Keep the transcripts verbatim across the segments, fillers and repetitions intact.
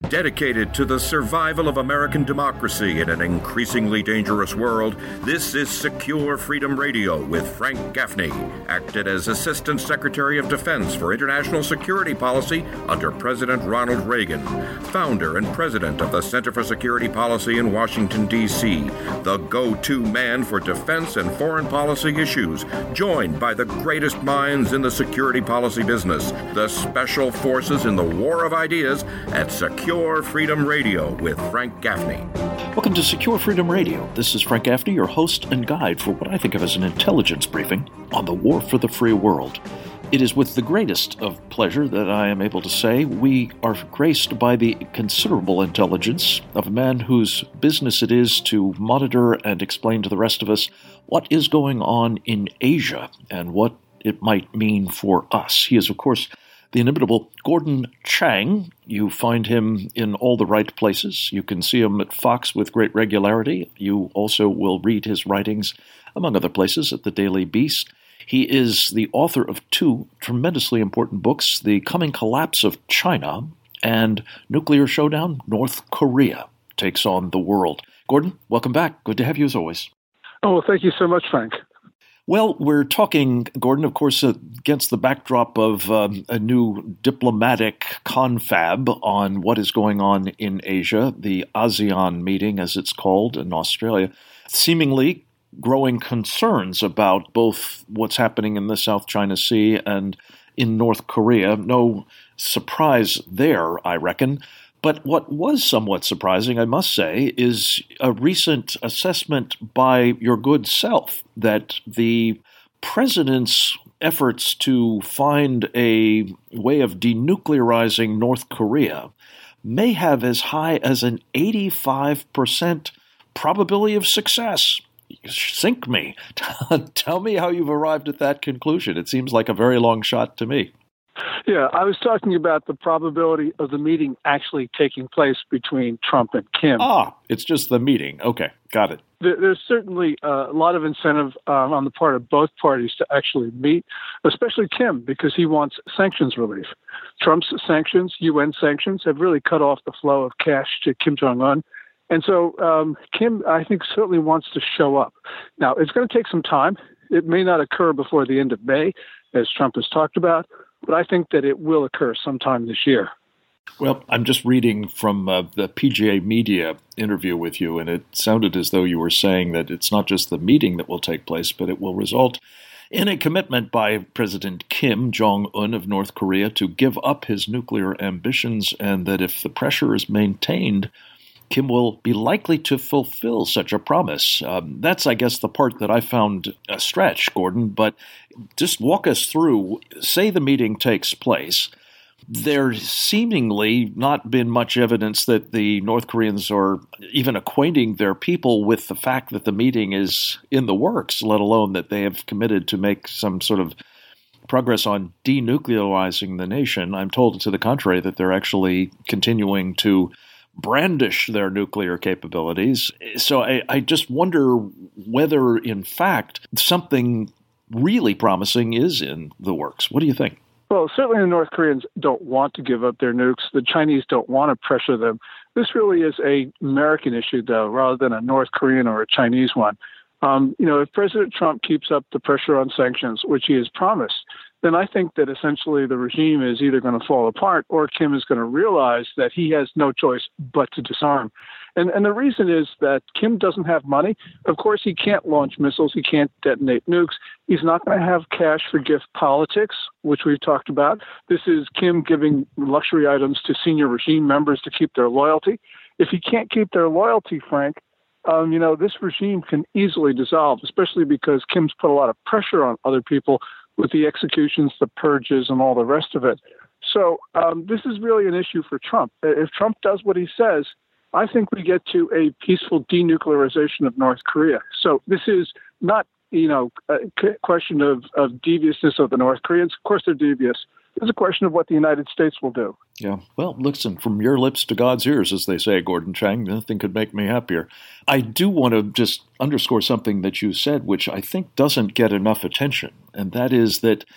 Dedicated to the survival of American democracy in an increasingly dangerous world, this is Secure Freedom Radio with Frank Gaffney, acted as Assistant Secretary of Defense for International Security Policy under President Ronald Reagan, founder and president of the Center for Security Policy in Washington, D C, the go-to man for defense and foreign policy issues, joined by the greatest minds in the security policy business, the special forces in the war of ideas at Secure Freedom Radio with Frank Gaffney. Welcome to Secure Freedom Radio. This is Frank Gaffney, your host and guide for what I think of as an intelligence briefing on the war for the free world. It is with the greatest of pleasure that I am able to say we are graced by the considerable intelligence of a man whose business it is to monitor and explain to the rest of us what is going on in Asia and what it might mean for us. He is, of course, the inimitable Gordon Chang. You find him in all the right places. You can see him at Fox with great regularity. You also will read his writings, among other places, at the Daily Beast. He is the author of two tremendously important books, The Coming Collapse of China and Nuclear Showdown, North Korea Takes on the World. Gordon, welcome back. Good to have you as always. Oh, well, thank you so much, Frank. Well, we're talking, Gordon, of course, against the backdrop of um, a new diplomatic confab on what is going on in Asia, the ASEAN meeting, as it's called, in Australia, seemingly growing concerns about both what's happening in the South China Sea and in North Korea. No surprise there, I reckon. But what was somewhat surprising, I must say, is a recent assessment by your good self that the president's efforts to find a way of denuclearizing North Korea may have as high as an eighty-five percent probability of success. Sink me. Tell me how you've arrived at that conclusion. It seems like a very long shot to me. Yeah, I was talking about the probability of the meeting actually taking place between Trump and Kim. Ah, it's just the meeting. Okay, got it. There, there's certainly uh, a lot of incentive um, on the part of both parties to actually meet, especially Kim, because he wants sanctions relief. Trump's sanctions, U N sanctions, have really cut off the flow of cash to Kim Jong-un. And so um, Kim, I think, certainly wants to show up. Now, it's going to take some time. It may not occur before the end of May, as Trump has talked about, but I think that it will occur sometime this year. Well, I'm just reading from uh, the P G A Media interview with you, and it sounded as though you were saying that it's not just the meeting that will take place, but it will result in a commitment by President Kim Jong-un of North Korea to give up his nuclear ambitions, and that if the pressure is maintained, Kim will be likely to fulfill such a promise. Um, that's, I guess, the part that I found a stretch, Gordon, but just walk us through. Say the meeting takes place. There's seemingly not been much evidence that the North Koreans are even acquainting their people with the fact that the meeting is in the works, let alone that they have committed to make some sort of progress on denuclearizing the nation. I'm told to the contrary that they're actually continuing to brandish their nuclear capabilities. So I, I just wonder whether, in fact, something really promising is in the works. What do you think? Well, certainly the North Koreans don't want to give up their nukes. The Chinese don't want to pressure them. This really is an American issue, though, rather than a North Korean or a Chinese one. Um, you know, if President Trump keeps up the pressure on sanctions, which he has promised, then I think that essentially the regime is either going to fall apart or Kim is going to realize that he has no choice but to disarm. And, and the reason is that Kim doesn't have money. Of course, he can't launch missiles. He can't detonate nukes. He's not going to have cash for gift politics, which we've talked about. This is Kim giving luxury items to senior regime members to keep their loyalty. If he can't keep their loyalty, Frank, Um, you know, this regime can easily dissolve, especially because Kim's put a lot of pressure on other people with the executions, the purges, and all the rest of it. So um, this is really an issue for Trump. If Trump does what he says, I think we get to a peaceful denuclearization of North Korea. So this is not, you know, a question of, of deviousness of the North Koreans. Of course they're devious. It's a question of what the United States will do. Yeah. Well, listen, from your lips to God's ears, as they say, Gordon Chang, nothing could make me happier. I do want to just underscore something that you said, which I think doesn't get enough attention, and that is that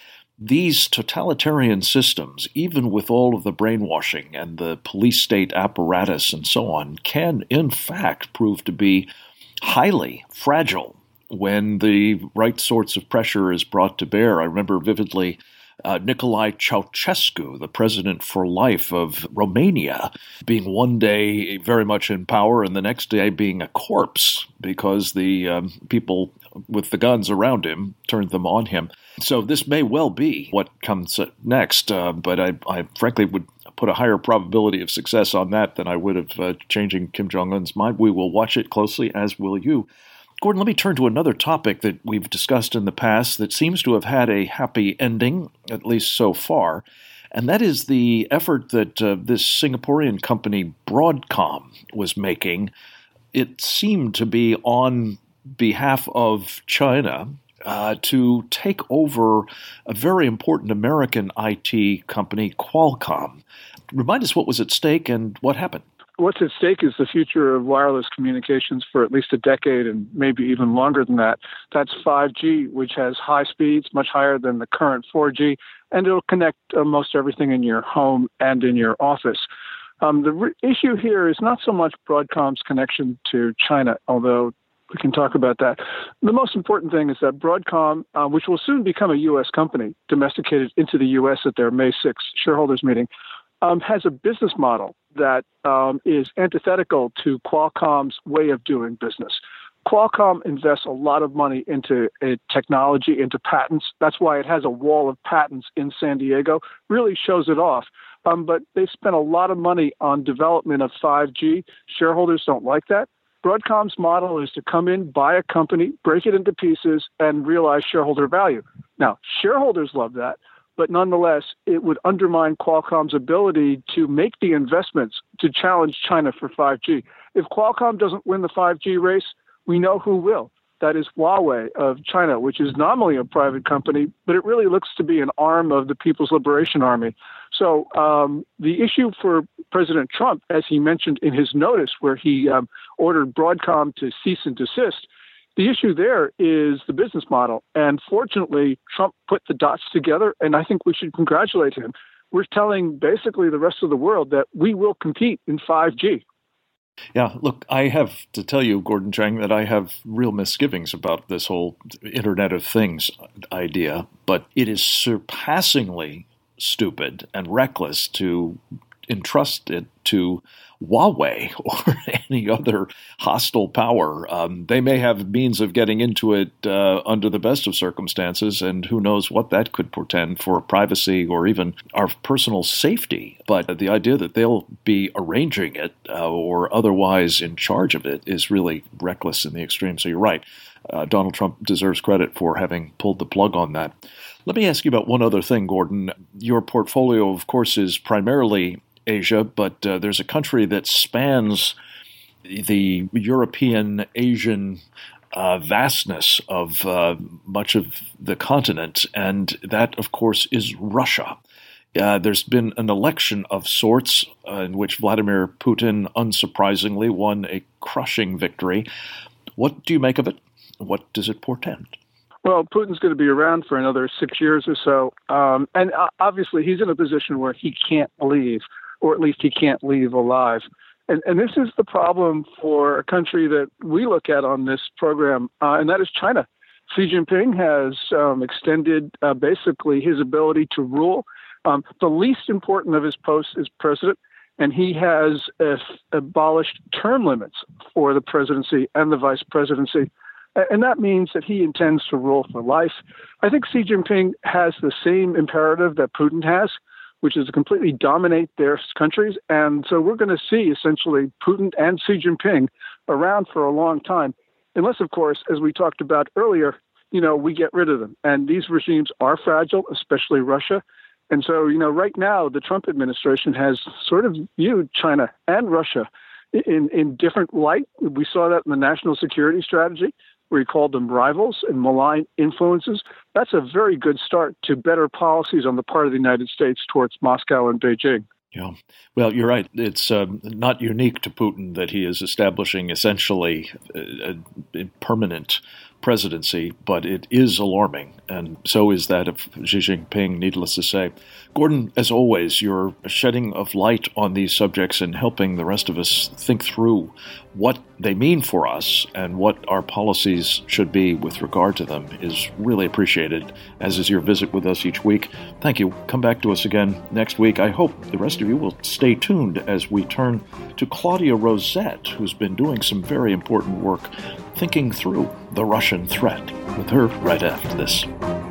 these totalitarian systems, even with all of the brainwashing and the police state apparatus and so on, can in fact prove to be highly fragile when the right sorts of pressure is brought to bear. I remember vividly uh, Nicolae Ceausescu, the president for life of Romania, being one day very much in power and the next day being a corpse because the um, people with the guns around him turned them on him. So this may well be what comes next, uh, but I, I frankly would put a higher probability of success on that than I would of uh, changing Kim Jong-un's mind. We will watch it closely, as will you. Gordon, let me turn to another topic that we've discussed in the past that seems to have had a happy ending, at least so far, and that is the effort that uh, this Singaporean company Broadcom was making. It seemed to be on behalf of China uh, to take over a very important American I T company, Qualcomm. Remind us what was at stake and what happened. What's at stake is the future of wireless communications for at least a decade and maybe even longer than that. That's five G, which has high speeds, much higher than the current four G, and it'll connect uh, most everything in your home and in your office. Um, the re- issue here is not so much Broadcom's connection to China, although we can talk about that. The most important thing is that Broadcom, uh, which will soon become a U S company, domesticated into the U S at their May sixth shareholders meeting, um, has a business model that um, is antithetical to Qualcomm's way of doing business. Qualcomm invests a lot of money into uh, technology, into patents. That's why it has a wall of patents in San Diego, really shows it off. Um, but they spent a lot of money on development of five G. Shareholders don't like that. Broadcom's model is to come in, buy a company, break it into pieces, and realize shareholder value. Now, shareholders love that, but nonetheless, it would undermine Qualcomm's ability to make the investments to challenge China for five G. If Qualcomm doesn't win the five G race, we know who will. That is Huawei of China, which is nominally a private company, but it really looks to be an arm of the People's Liberation Army. So um, the issue for President Trump, as he mentioned in his notice where he um, ordered Broadcom to cease and desist, the issue there is the business model. And fortunately, Trump put the dots together, and I think we should congratulate him. We're telling basically the rest of the world that we will compete in five G. Yeah, look, I have to tell you, Gordon Chang, that I have real misgivings about this whole Internet of Things idea, but it is surpassingly stupid and reckless to entrust it to Huawei or any other hostile power. Um, they may have means of getting into it uh, under the best of circumstances, and who knows what that could portend for privacy or even our personal safety. But the idea that they'll be arranging it uh, or otherwise in charge of it is really reckless in the extreme. So you're right. Uh, Donald Trump deserves credit for having pulled the plug on that. Let me ask you about one other thing, Gordon. Your portfolio, of course, is primarily Asia, but uh, there's a country that spans the European, Asian uh, vastness of uh, much of the continent, and that, of course, is Russia. Uh, there's been an election of sorts uh, in which Vladimir Putin, unsurprisingly, won a crushing victory. What do you make of it? What does it portend? Well, Putin's going to be around for another six years or so, um, and uh, obviously he's in a position where he can't leave, or at least he can't leave alive. And, and this is the problem for a country that we look at on this program, uh, and that is China. Xi Jinping has um, extended uh, basically his ability to rule. Um, the least important of his posts is president, and he has uh, abolished term limits for the presidency and the vice presidency. And that means that he intends to rule for life. I think Xi Jinping has the same imperative that Putin has, which is to completely dominate their countries. And so we're going to see essentially Putin and Xi Jinping around for a long time, unless, of course, as we talked about earlier, you know, we get rid of them. And these regimes are fragile, especially Russia. And so, you know, right now, the Trump administration has sort of viewed China and Russia in, in different light. We saw that in the national security strategy, where he called them rivals and malign influences. That's a very good start to better policies on the part of the United States towards Moscow and Beijing. Yeah. Well, you're right. It's um, not unique to Putin that he is establishing essentially a, a permanent presidency, but it is alarming, and so is that of Xi Jinping, needless to say. Gordon, as always, your shedding of light on these subjects and helping the rest of us think through what they mean for us and what our policies should be with regard to them is really appreciated, as is your visit with us each week. Thank you. Come back to us again next week. I hope the rest of you will stay tuned as we turn to Claudia Rosette, who's been doing some very important work thinking through the Russian threat, with her right after this.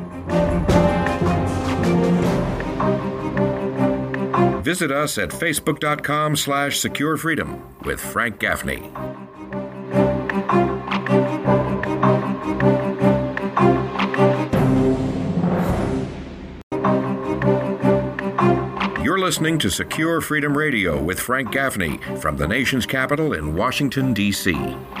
Visit us at facebook.com slash secure freedom with Frank Gaffney. You're listening to Secure Freedom Radio with Frank Gaffney from the nation's capital in Washington, D C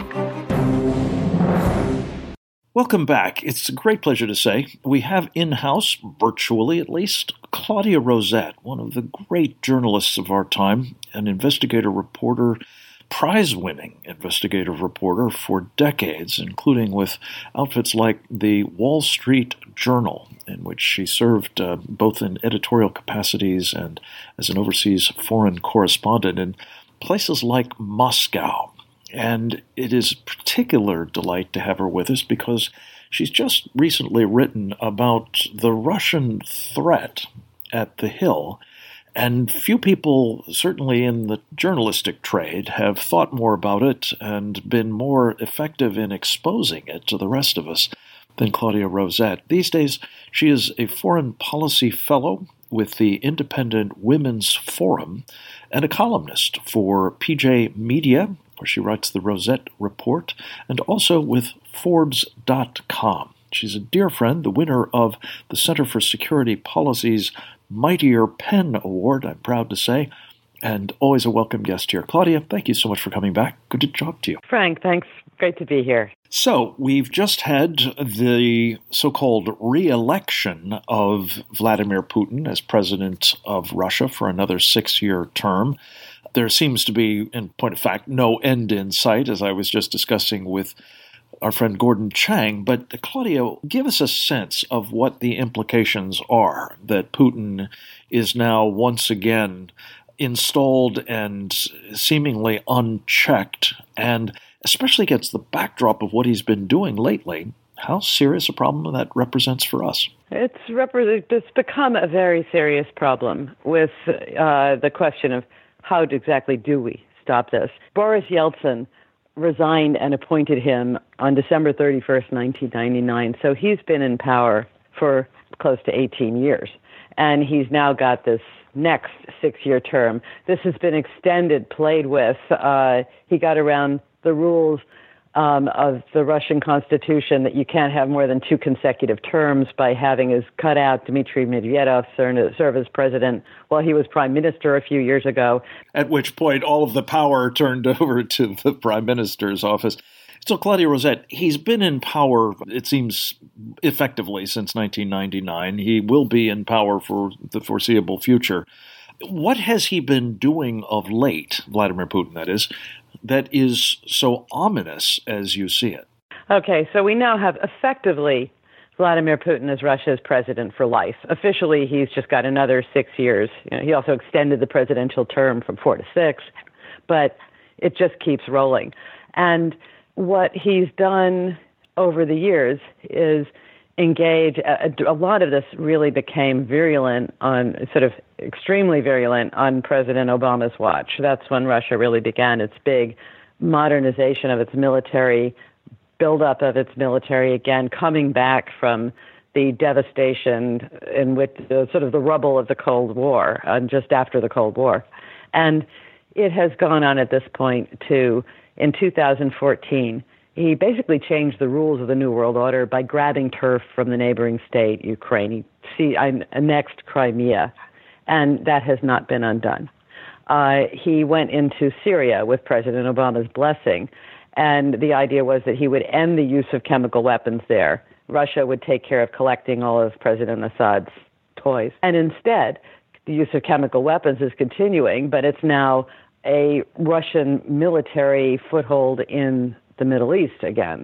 Welcome back. It's a great pleasure to say we have in-house, virtually at least, Claudia Rosette, one of the great journalists of our time, an investigative reporter, prize-winning investigative reporter for decades, including with outfits like the Wall Street Journal, in which she served uh, both in editorial capacities and as an overseas foreign correspondent in places like Moscow. And it is a particular delight to have her with us because she's just recently written about the Russian threat at the Hill. And few people, certainly in the journalistic trade, have thought more about it and been more effective in exposing it to the rest of us than Claudia Rosette. These days, she is a foreign policy fellow with the Independent Women's Forum and a columnist for P J Media, where she writes the Rosette Report, and also with Forbes dot com. She's a dear friend, the winner of the Center for Security Policy's Mightier Pen Award, I'm proud to say, and always a welcome guest here. Claudia, thank you so much for coming back. Good to talk to you. Frank, thanks. Great to be here. So, we've just had the so-called re-election of Vladimir Putin as president of Russia for another six-year term. There seems to be, in point of fact, no end in sight, as I was just discussing with our friend Gordon Chang. But Claudia, give us a sense of what the implications are that Putin is now once again installed and seemingly unchecked, and especially against the backdrop of what he's been doing lately. How serious a problem that represents for us? It's, rep- it's become a very serious problem with uh, the question of how exactly do we stop this? Boris Yeltsin resigned and appointed him on December thirty-first, nineteen ninety-nine. So he's been in power for close to eighteen years. And he's now got this next six-year term. This has been extended, played with. Uh, he got around the rules um, of the Russian Constitution that you can't have more than two consecutive terms by having his cut out Dmitry Medvedev serve as president while he was prime minister a few years ago. At which point all of the power turned over to the prime minister's office. So, Claudia Rosette, he's been in power, it seems, effectively since nineteen ninety-nine. He will be in power for the foreseeable future. What has he been doing of late, Vladimir Putin, that is, that is so ominous as you see it? Okay, so we now have effectively Vladimir Putin as Russia's president for life. Officially, he's just got another six years. You know, he also extended the presidential term from four to six, but it just keeps rolling. And what he's done over the years is engage. A, a lot of this really became virulent on, sort of extremely virulent on President Obama's watch. That's when Russia really began its big modernization of its military, buildup of its military, again, coming back from the devastation in which the sort of the rubble of the Cold War, and just after the Cold War. And it has gone on at this point to, in two thousand fourteen, he basically changed the rules of the New World Order by grabbing turf from the neighboring state, Ukraine. He annexed Crimea, and that has not been undone. Uh, he went into Syria with President Obama's blessing, and the idea was that he would end the use of chemical weapons there. Russia would take care of collecting all of President Assad's toys. And instead, the use of chemical weapons is continuing, but it's now a Russian military foothold in the Middle East again.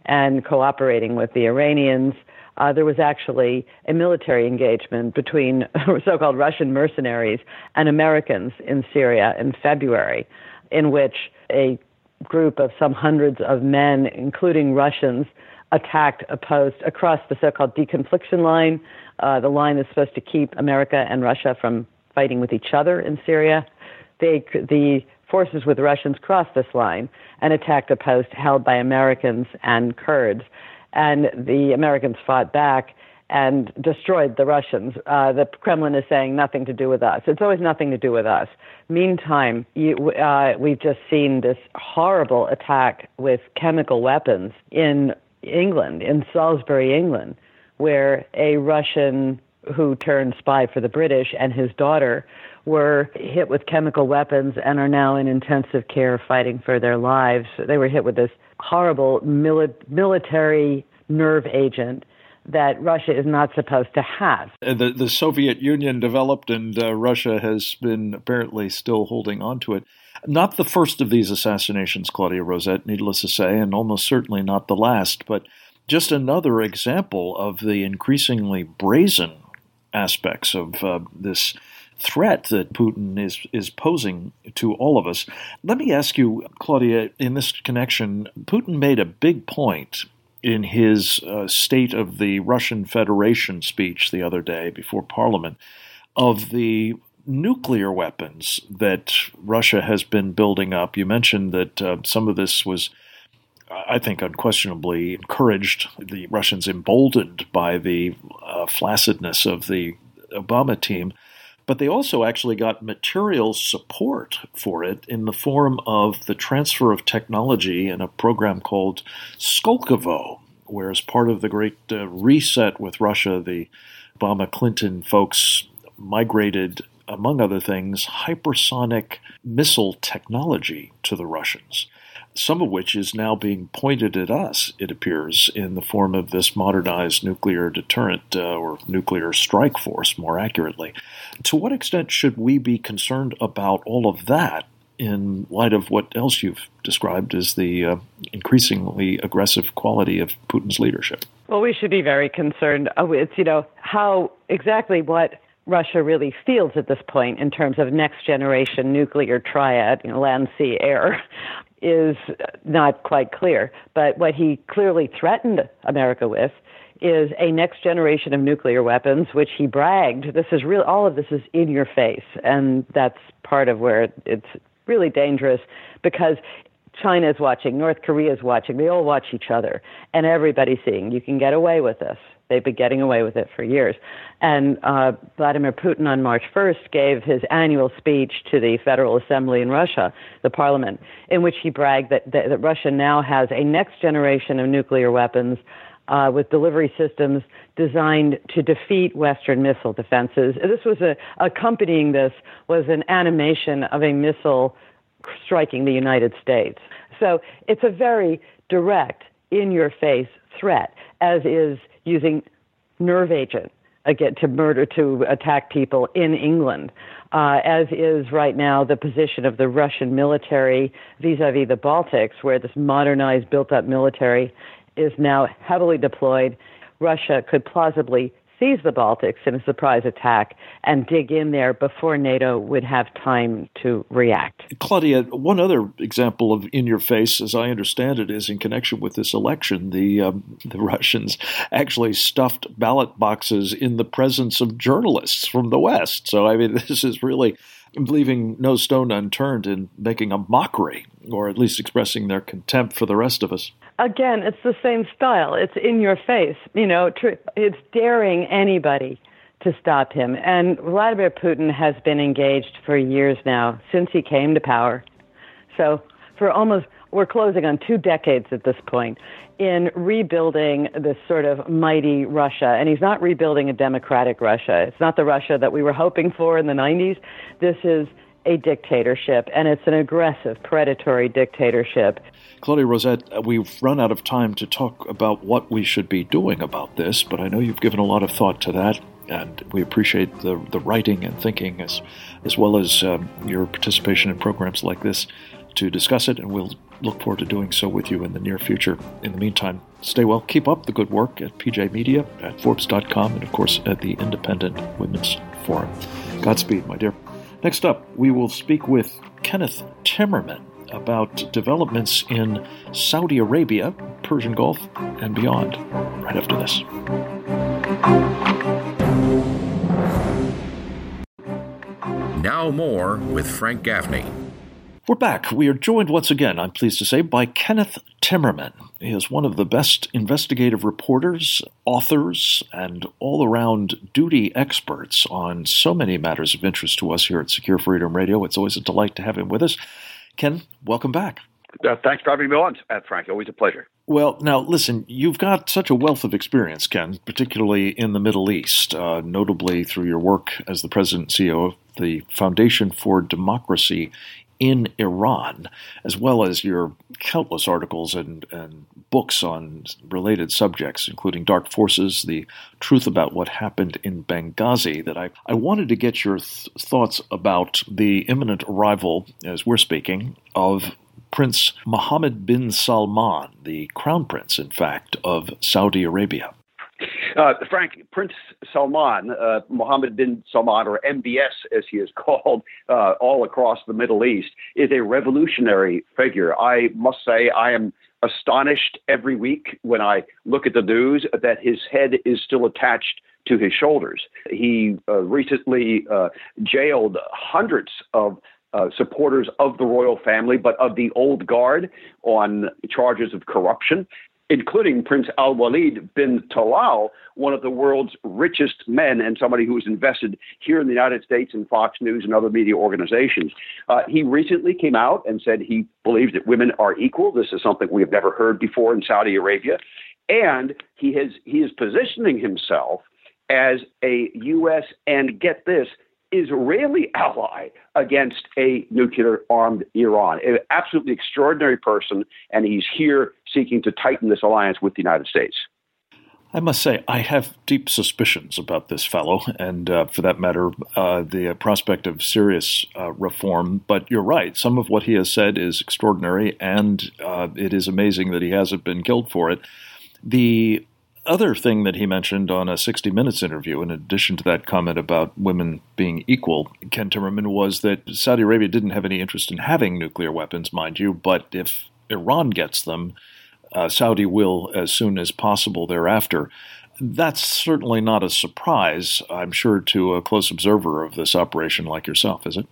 and cooperating with the Iranians. Uh, there was actually a military engagement between so-called Russian mercenaries and Americans in Syria in February, in which a group of some hundreds of men, including Russians, attacked a post across the so-called deconfliction line, uh, the line that's supposed to keep America and Russia from fighting with each other in Syria. They, the forces with the Russians crossed this line and attacked a post held by Americans and Kurds. And the Americans fought back and destroyed the Russians. Uh, the Kremlin is saying nothing to do with us. It's always nothing to do with us. Meantime, you, uh, we've just seen this horrible attack with chemical weapons in England, in Salisbury, England, where a Russian who turned spy for the British and his daughter were hit with chemical weapons and are now in intensive care fighting for their lives. They were hit with this horrible mili- military nerve agent that Russia is not supposed to have. The, the Soviet Union developed, and uh, Russia has been apparently still holding on to it. Not the first of these assassinations, Claudia Rosette, needless to say, and almost certainly not the last, but just another example of the increasingly brazen aspects of uh, this threat that Putin is is posing to all of us. Let me ask you, Claudia, in this connection, Putin made a big point in his uh, State of the Russian Federation speech the other day before Parliament of the nuclear weapons that Russia has been building up. You mentioned that uh, some of this was, I think, unquestionably encouraged, the Russians emboldened by the uh, flaccidness of the Obama team. But they also actually got material support for it in the form of the transfer of technology in a program called Skolkovo, where as part of the great uh, reset with Russia, the Obama-Clinton folks migrated, among other things, hypersonic missile technology to the Russians, some of which is now being pointed at us, it appears, in the form of this modernized nuclear deterrent uh, or nuclear strike force, more accurately. To what extent should we be concerned about all of that in light of what else you've described as the uh, increasingly aggressive quality of Putin's leadership? Well, we should be very concerned. It's, you know, how exactly what Russia really feels at this point in terms of next generation nuclear triad, you know, land, sea, air, is not quite clear. But what he clearly threatened America with is a next generation of nuclear weapons, which he bragged. This is real. All of this is in your face. And that's part of where it's really dangerous, because China is watching, North Korea is watching. They all watch each other, and everybody's seeing you can get away with this. They've been getting away with it for years. And uh, Vladimir Putin on March first gave his annual speech to the Federal Assembly in Russia, the parliament, in which he bragged that, that, that Russia now has a next generation of nuclear weapons uh, with delivery systems designed to defeat Western missile defenses. This was a, accompanying this was an animation of a missile striking the United States. So it's a very direct, in-your-face threat, as is using nerve agent again to murder, to attack people in England, uh, as is right now the position of the Russian military vis-a-vis the Baltics, where this modernized, built-up military is now heavily deployed. Russia could plausibly seize the Baltics in a surprise attack and dig in there before NATO would have time to react. Claudia, one other example of in your face, as I understand it, is in connection with this election. The um, the Russians actually stuffed ballot boxes in the presence of journalists from the West. So, I mean, this is really leaving no stone unturned in making a mockery, or at least expressing their contempt for the rest of us. Again, it's the same style. It's in your face. You know, tr- it's daring anybody to stop him. And Vladimir Putin has been engaged for years now, since he came to power. So for almost, we're closing on two decades at this point, in rebuilding this sort of mighty Russia. And he's not rebuilding a democratic Russia. It's not the Russia that we were hoping for in the nineties. This is a dictatorship, and it's an aggressive, predatory dictatorship. Claudia Rosette, we've run out of time to talk about what we should be doing about this, but I know you've given a lot of thought to that, and we appreciate the the writing and thinking as, as well as um, your participation in programs like this to discuss it, and we'll look forward to doing so with you in the near future. In the meantime, stay well. Keep up the good work at P J Media, at Forbes dot com, and of course at the Independent Women's Forum. Godspeed, my dear. Next up, we will speak with Kenneth Timmerman about developments in Saudi Arabia, Persian Gulf, and beyond, right after this. Now more with Frank Gaffney. We're back. We are joined once again, I'm pleased to say, by Kenneth Timmerman. He is one of the best investigative reporters, authors, and all-around duty experts on so many matters of interest to us here at Secure Freedom Radio. It's always a delight to have him with us. Ken, welcome back. Uh, thanks for having me on, uh, Frank. Always a pleasure. Well, now, listen, you've got such a wealth of experience, Ken, particularly in the Middle East, uh, notably through your work as the president and C E O of the Foundation for Democracy in Iran, as well as your countless articles and, and books on related subjects, including Dark Forces, The Truth About What Happened in Benghazi, that I, I wanted to get your th- thoughts about the imminent arrival, as we're speaking, of Prince Mohammed bin Salman, the Crown Prince, in fact, of Saudi Arabia. Uh, Frank, Prince Salman, uh, Mohammed bin Salman, or M B S as he is called uh, all across the Middle East, is a revolutionary figure. I must say I am astonished every week when I look at the news that his head is still attached to his shoulders. He uh, recently uh, jailed hundreds of Uh, supporters of the royal family, but of the old guard on charges of corruption, including Prince Al-Walid bin Talal, one of the world's richest men and somebody who is invested here in the United States in Fox News and other media organizations. Uh, he recently came out and said he believes that women are equal. This is something we have never heard before in Saudi Arabia. And he has he is positioning himself as a U S and, get this, Israeli ally against a nuclear-armed Iran. An absolutely extraordinary person, and he's here seeking to tighten this alliance with the United States. I must say, I have deep suspicions about this fellow, and uh, for that matter, uh, the prospect of serious uh, reform. But you're right. Some of what he has said is extraordinary, and uh, it is amazing that he hasn't been killed for it. The other thing that he mentioned on a sixty minutes interview, in addition to that comment about women being equal, Ken Timmerman, was that Saudi Arabia didn't have any interest in having nuclear weapons, mind you, but if Iran gets them, uh, Saudi will as soon as possible thereafter. That's certainly not a surprise, I'm sure, to a close observer of this operation like yourself, is it?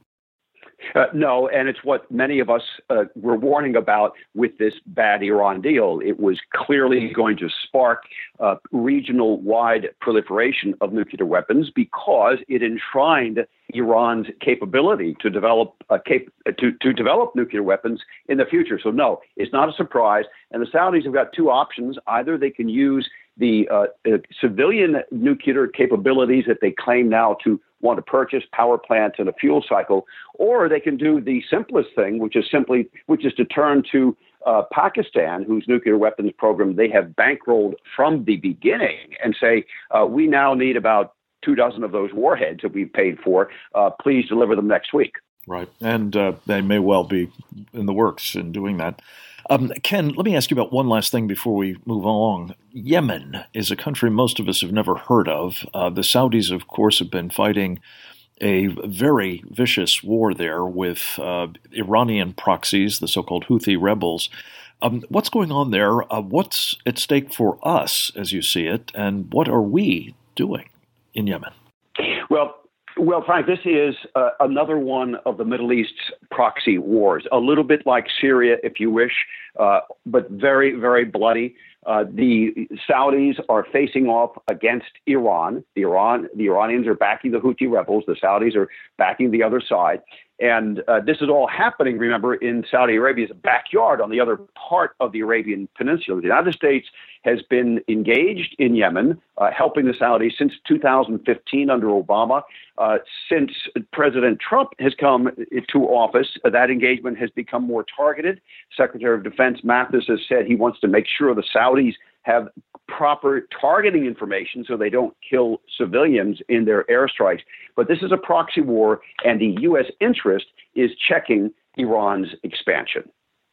Uh, no, and it's what many of us uh, were warning about with this bad Iran deal. It was clearly going to spark uh, regional-wide proliferation of nuclear weapons because it enshrined Iran's capability to develop uh, cap- to, to develop nuclear weapons in the future. So no, it's not a surprise. And the Saudis have got two options. Either they can use the uh, uh, civilian nuclear capabilities that they claim now to want to purchase, power plants and a fuel cycle, or they can do the simplest thing, which is simply, which is to turn to uh, Pakistan, whose nuclear weapons program they have bankrolled from the beginning, and say, uh, we now need about two dozen of those warheads that we've paid for. Uh, please deliver them next week. Right, and uh, they may well be in the works in doing that. Um, Ken, let me ask you about one last thing before we move along. Yemen is a country most of us have never heard of. Uh, the Saudis, of course, have been fighting a very vicious war there with uh, Iranian proxies, the so-called Houthi rebels. Um, what's going on there? Uh, what's at stake for us, as you see it, and what are we doing in Yemen? Well, Well, Frank, this is uh, another one of the Middle East's proxy wars, a little bit like Syria, if you wish, uh, but very, very bloody. Uh, the Saudis are facing off against Iran. The Iran, the Iranians are backing the Houthi rebels. The Saudis are backing the other side. And uh, this is all happening, remember, in Saudi Arabia's backyard on the other part of the Arabian Peninsula. The United States has been engaged in Yemen, uh, helping the Saudis since two thousand fifteen under Obama. Uh, since President Trump has come to office, uh, that engagement has become more targeted. Secretary of Defense Mathis has said he wants to make sure the Saudis have proper targeting information so they don't kill civilians in their airstrikes. But this is a proxy war, and the U S interest is checking Iran's expansion.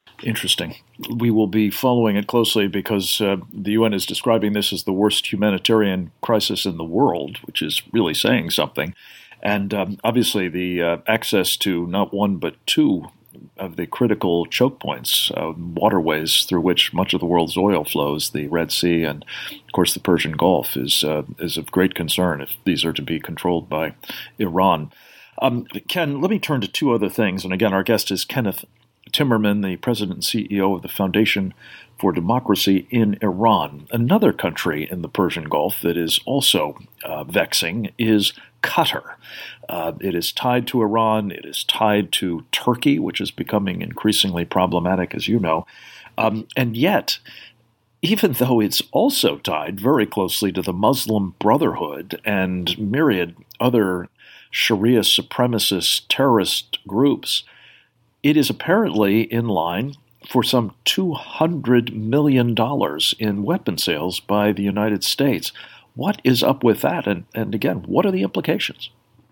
Interesting. We will be following it closely because uh, the U N is describing this as the worst humanitarian crisis in the world, which is really saying something. And um, obviously the uh, access to not one but two of the critical choke points, uh, waterways through which much of the world's oil flows, the Red Sea and, of course, the Persian Gulf, is uh, is of great concern if these are to be controlled by Iran. Um, Ken, let me turn to two other things. And again, our guest is Kenneth Timmerman, the president and C E O of the Foundation for Democracy in Iran. Another country in the Persian Gulf that is also uh, vexing is Qatar. Uh, it is tied to Iran. It is tied to Turkey, which is becoming increasingly problematic, as you know. Um, and yet, even though it's also tied very closely to the Muslim Brotherhood and myriad other Sharia supremacist terrorist groups, it is apparently in line for some two hundred million dollars in weapon sales by the United States. What is up with that? And, and again, what are the implications?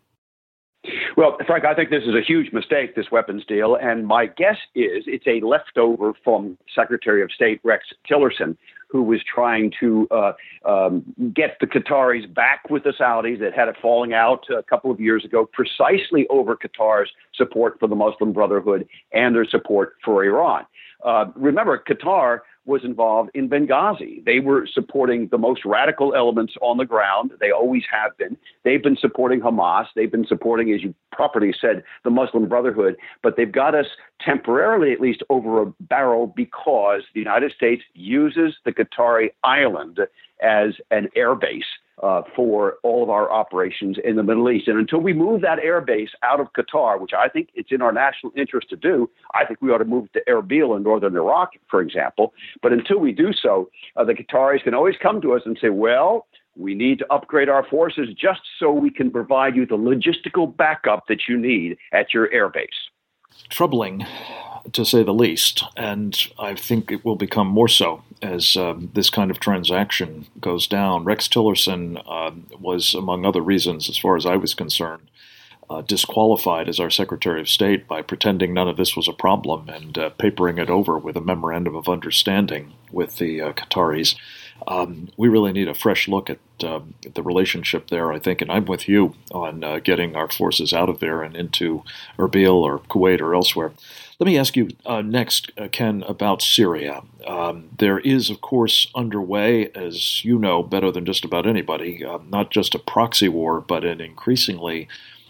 Well, Frank, I think this is a huge mistake, this weapons deal. And my guess is it's a leftover from Secretary of State Rex Tillerson, who was trying to uh, um, get the Qataris back with the Saudis that had a falling out a couple of years ago, precisely over Qatar's support for the Muslim Brotherhood and their support for Iran. Uh, remember, Qatar was involved in Benghazi. They were supporting the most radical elements on the ground. They always have been. They've been supporting Hamas. They've been supporting, as you properly said, the Muslim Brotherhood. But they've got us temporarily, at least, over a barrel because the United States uses the Qatari island as an air base uh, for all of our operations in the Middle East. And until we move that air base out of Qatar, which I think it's in our national interest to do, I think we ought to move to Erbil in northern Iraq, for example. But until we do so, uh, the Qataris can always come to us and say, well, we need to upgrade our forces just so we can provide you the logistical backup that you need at your air base. Troubling, to say the least, and I think it will become more so as um, this kind of transaction goes down. Rex Tillerson uh, was, among other reasons, as far as I was concerned, uh, disqualified as our Secretary of State by pretending none of this was a problem and uh, papering it over with a memorandum of understanding with the uh, Qataris. Um, we really need a fresh look at uh, the relationship there, I think, and I'm with you on uh, getting our forces out of there and into Erbil or Kuwait or elsewhere. Let me ask you uh, next, uh, Ken, about Syria. Um, there is, of course, underway, as you know better than just about anybody, uh, not just a proxy war, but an increasingly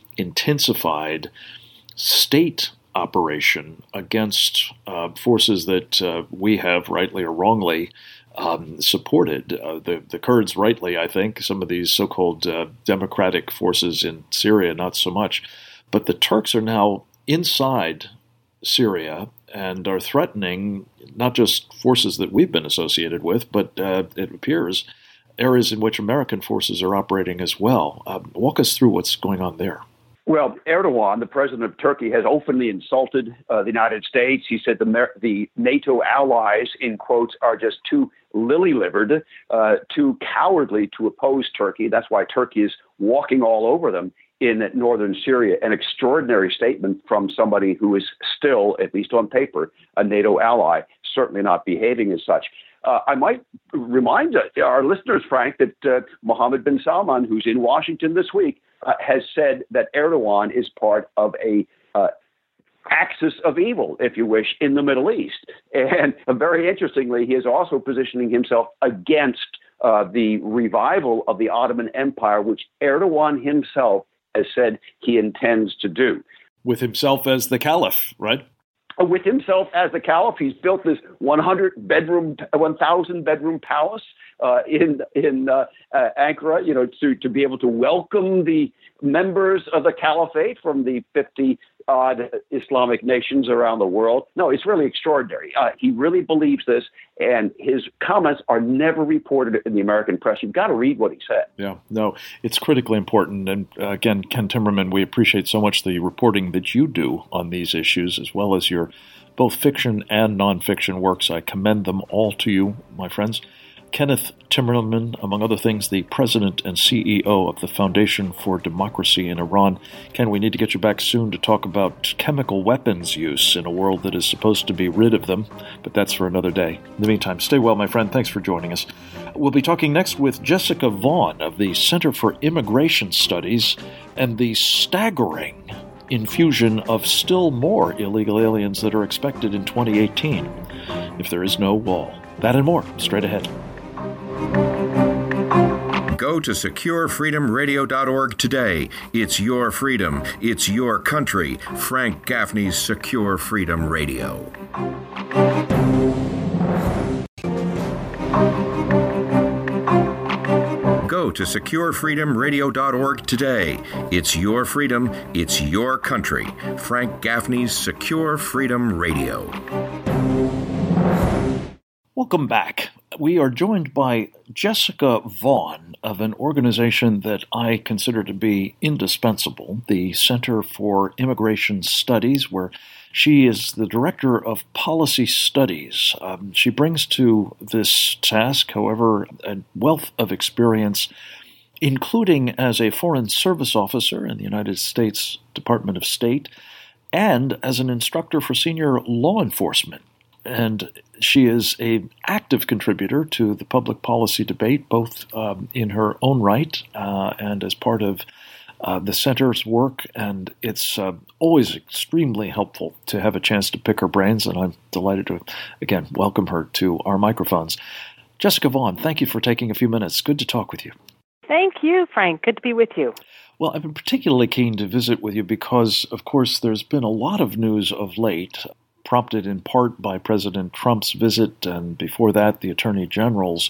intensified state operation against uh, forces that uh, we have, rightly or wrongly, Um, supported. Uh, the, the Kurds, rightly, I think, some of these so-called uh, democratic forces in Syria, not so much. But the Turks are now inside Syria and are threatening not just forces that we've been associated with, but uh, it appears areas in which American forces are operating as well. Uh, walk us through what's going on there. Well, Erdogan, the president of Turkey, has openly insulted uh, the United States. He said the, the NATO allies, in quotes, are just too lily-livered, uh, too cowardly to oppose Turkey. That's why Turkey is walking all over them in northern Syria. An extraordinary statement from somebody who is still, at least on paper, a NATO ally, certainly not behaving as such. Uh, I might remind our listeners, Frank, that uh, Mohammed bin Salman, who's in Washington this week, uh, has said that Erdogan is part of a uh, axis of evil, if you wish, in the Middle East. And uh, very interestingly, he is also positioning himself against uh, the revival of the Ottoman Empire, which Erdogan himself has said he intends to do. With himself as the caliph, right? With himself as the caliph, he's built this one hundred bedroom, one thousand bedroom palace uh, in in uh, uh, Ankara, you know, to to be able to welcome the members of the caliphate from the fifty odd Islamic nations around the world. No, it's really extraordinary. Uh, he really believes this, and his comments are never reported in the American press. You've got to read what he said. Yeah, no, it's critically important. And uh, again, Ken Timmerman, we appreciate so much the reporting that you do on these issues, as well as your both fiction and nonfiction works. I commend them all to you, my friends. Kenneth Timmerman, among other things, the president and C E O of the Foundation for Democracy in Iran. Ken, we need to get you back soon to talk about chemical weapons use in a world that is supposed to be rid of them, but that's for another day. In the meantime, stay well, my friend. Thanks for joining us. We'll be talking next with Jessica Vaughn of the Center for Immigration Studies and the staggering infusion of still more illegal aliens that are expected in twenty eighteen, if there is no wall. That and more, straight ahead. Go to secure freedom radio dot org today. It's your freedom. It's your country. Frank Gaffney's Secure Freedom Radio. Go to secure freedom radio dot org today. It's your freedom. It's your country. Frank Gaffney's Secure Freedom Radio. Welcome back. We are joined by Jessica Vaughn of an organization that I consider to be indispensable, the Center for Immigration Studies, where she is the Director of Policy Studies. Um, she brings to this task, however, a wealth of experience, including as a Foreign Service Officer in the United States Department of State and as an instructor for senior law enforcement. And she is an active contributor to the public policy debate, both um, in her own right uh, and as part of uh, the center's work. And it's uh, always extremely helpful to have a chance to pick her brains, and I'm delighted to, again, welcome her to our microphones. Jessica Vaughn, thank you for taking a few minutes. Good to talk with you. Thank you, Frank. Good to be with you. Well, I've been particularly keen to visit with you because, of course, there's been a lot of news of late, prompted in part by President Trump's visit and before that the Attorney General's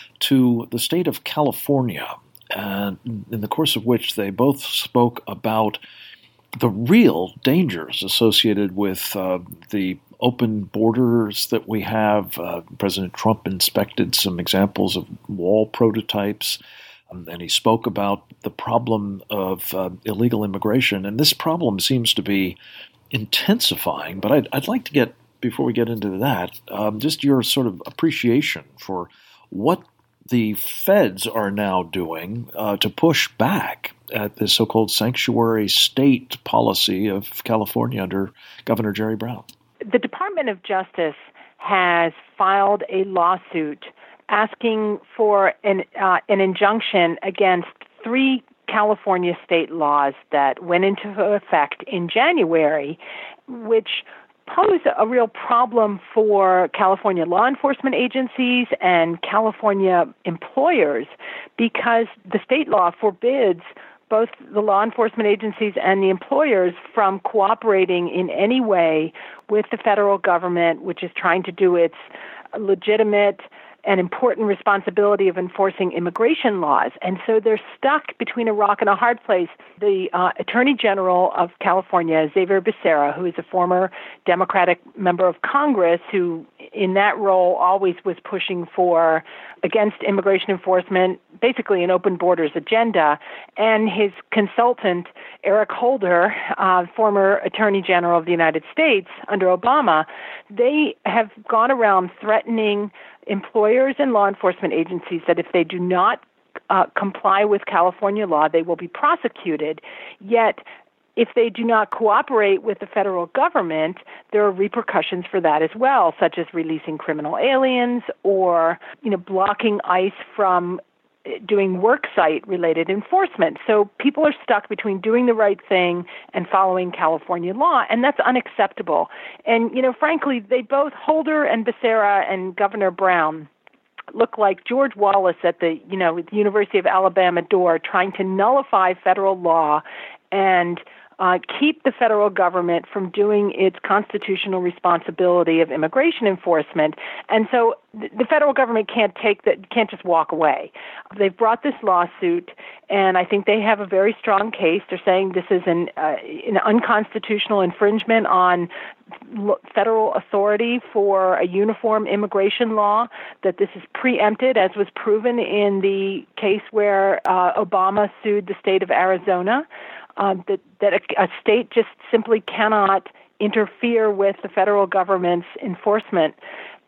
to the state of California, and in the course of which they both spoke about the real dangers associated with uh, the open borders that we have. Uh, President Trump inspected some examples of wall prototypes, um, and he spoke about the problem of uh, illegal immigration, and this problem seems to be intensifying, but I'd, I'd like to get, before we get into that, um, just your sort of appreciation for what the feds are now doing uh, to push back at the so-called sanctuary state policy of California under Governor Jerry Brown. The Department of Justice has filed a lawsuit asking for an, uh, an injunction against three California state laws that went into effect in January, which pose a real problem for California law enforcement agencies and California employers, because the state law forbids both the law enforcement agencies and the employers from cooperating in any way with the federal government, which is trying to do its legitimate an important responsibility of enforcing immigration laws. And so they're stuck between a rock and a hard place. The uh, Attorney General of California, Xavier Becerra, who is a former Democratic member of Congress, who in that role always was pushing for against immigration enforcement, basically an open borders agenda, and his consultant, Eric Holder, uh, former Attorney General of the United States under Obama, they have gone around threatening employers and law enforcement agencies that if they do not uh, comply with California law, they will be prosecuted. Yet, if they do not cooperate with the federal government, there are repercussions for that as well, such as releasing criminal aliens or, you know, blocking ICE from doing worksite-related enforcement. So people are stuck between doing the right thing and following California law, and that's unacceptable. And, you know, frankly, they both, Holder and Becerra and Governor Brown, look like George Wallace at the, you know, the University of Alabama door trying to nullify federal law and Uh, keep the federal government from doing its constitutional responsibility of immigration enforcement. And so th- the federal government can't take that, can't just walk away. They've brought this lawsuit, and I think they have a very strong case. They're saying this is an, uh, an unconstitutional infringement on l- federal authority for a uniform immigration law, that this is preempted, as was proven in the case where uh, Obama sued the state of Arizona. Um, that, that a, a state just simply cannot interfere with the federal government's enforcement.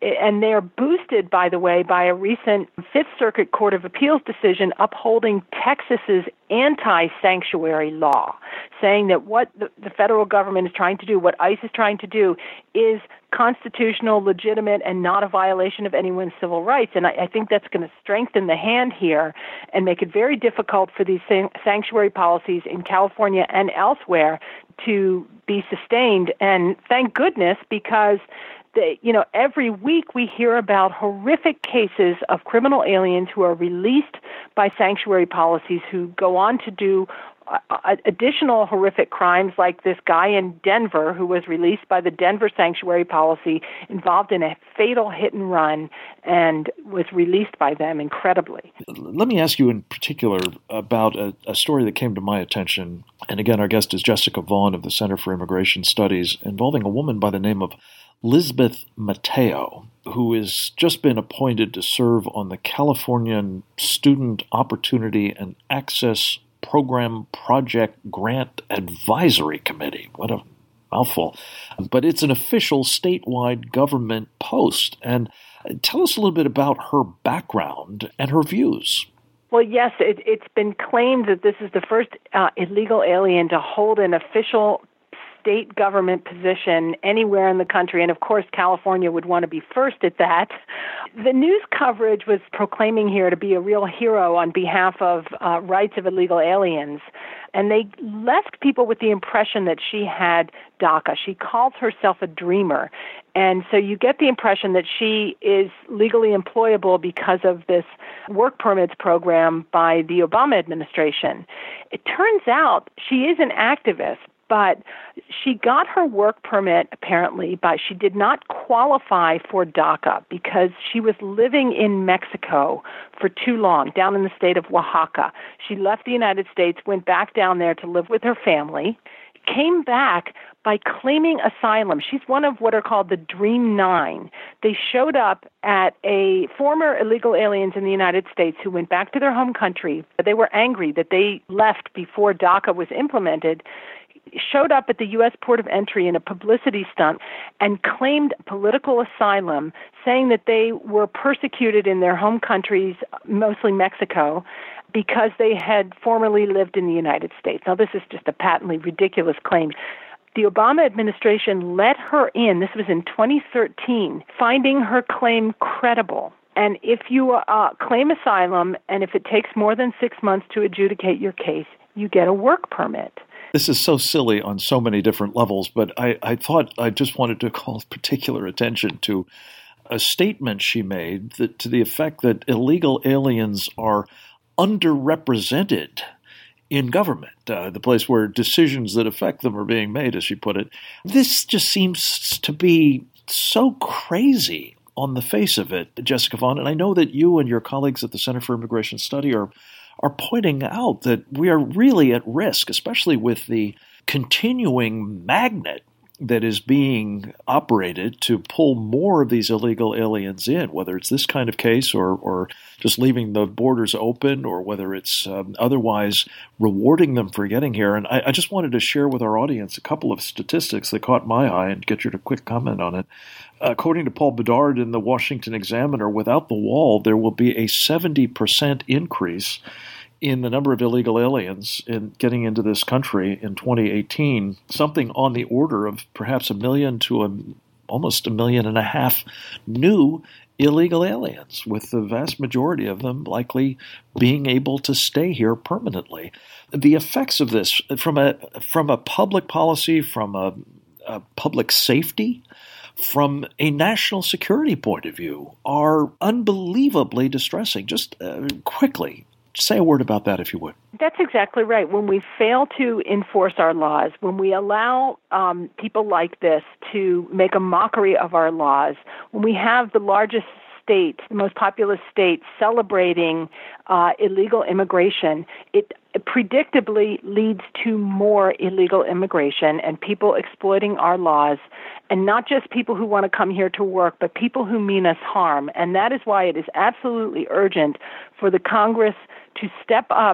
and they're boosted, by the way, by a recent Fifth Circuit Court of Appeals decision upholding Texas's anti-sanctuary law, saying that what the, the federal government is trying to do, what ICE is trying to do, is constitutional, legitimate, and not a violation of anyone's civil rights. And I, I think that's going to strengthen the hand here and make it very difficult for these san- sanctuary policies in California and elsewhere to be sustained. And thank goodness, because They, you know, every week we hear about horrific cases of criminal aliens who are released by sanctuary policies who go on to do uh, additional horrific crimes, like this guy in Denver who was released by the Denver sanctuary policy, involved in a fatal hit and run, and was released by them incredibly. Let me ask you in particular about a, a story that came to my attention. And again, our guest is Jessica Vaughn of the Center for Immigration Studies, involving a woman by the name of Lisbeth Mateo, who has just been appointed to serve on the Californian Student Opportunity and Access Program Project Grant Advisory Committee. What a mouthful. But it's an official statewide government post. And tell us a little bit about her background and her views. Well, yes, it, it's been claimed that this is the first uh, illegal alien to hold an official state government position anywhere in the country, and of course California would want to be first at that. The news coverage was proclaiming her to be a real hero on behalf of uh, rights of illegal aliens, and they left people with the impression that she had DACA. She calls herself a dreamer, and so you get the impression that she is legally employable because of this work permits program by the Obama administration. It turns out she is an activist, but she got her work permit, apparently, but she did not qualify for DACA because she was living in Mexico for too long, down in the state of Oaxaca. She left the United States, went back down there to live with her family, came back by claiming asylum. She's one of what are called the Dream Nine. They showed up at a former illegal aliens in the United States who went back to their home country. They were angry that they left before DACA was implemented, showed up at the U S port of entry in a publicity stunt and claimed political asylum, saying that they were persecuted in their home countries, mostly Mexico, because they had formerly lived in the United States. Now, this is just a patently ridiculous claim. The Obama administration let her in, this was in twenty thirteen, finding her claim credible. And if you uh, claim asylum, and if it takes more than six months to adjudicate your case, you get a work permit. This is so silly on so many different levels, but I, I thought I just wanted to call particular attention to a statement she made that, to the effect that illegal aliens are underrepresented in government, uh, the place where decisions that affect them are being made, as she put it. This just seems to be so crazy on the face of it, Jessica Vaughn, and I know that you and your colleagues at the Center for Immigration Study are are pointing out that we are really at risk, especially with the continuing magnet that is being operated to pull more of these illegal aliens in, whether it's this kind of case or, or just leaving the borders open, or whether it's um, otherwise rewarding them for getting here. And I, I just wanted to share with our audience a couple of statistics that caught my eye and get you to quick comment on it. According to Paul Bedard in the Washington Examiner, without the wall, there will be a seventy percent increase in the number of illegal aliens in getting into this country in twenty eighteen, something on the order of perhaps a million to a, almost a million and a half new illegal aliens, with the vast majority of them likely being able to stay here permanently. The effects of this from a from a public policy, from a, a public safety, from a national security point of view, are unbelievably distressing. Just uh, quickly, say a word about that, if you would. That's exactly right. When we fail to enforce our laws, when we allow um, people like this to make a mockery of our laws, when we have the largest state, the most populous state, celebrating uh, illegal immigration, it predictably leads to more illegal immigration and people exploiting our laws, and not just people who want to come here to work, but people who mean us harm. And that is why it is absolutely urgent for the Congress to step up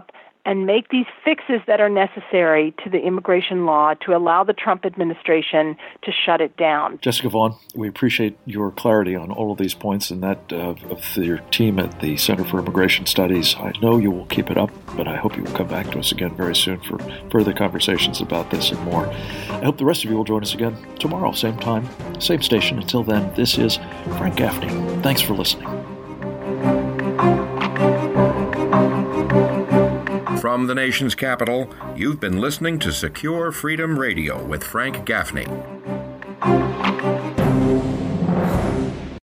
and make these fixes that are necessary to the immigration law to allow the Trump administration to shut it down. Jessica Vaughn, we appreciate your clarity on all of these points and that uh, of your team at the Center for Immigration Studies. I know you will keep it up, but I hope you will come back to us again very soon for further conversations about this and more. I hope the rest of you will join us again tomorrow, same time, same station. Until then, this is Frank Gaffney. Thanks for listening. From the nation's capital, you've been listening to Secure Freedom Radio with Frank Gaffney.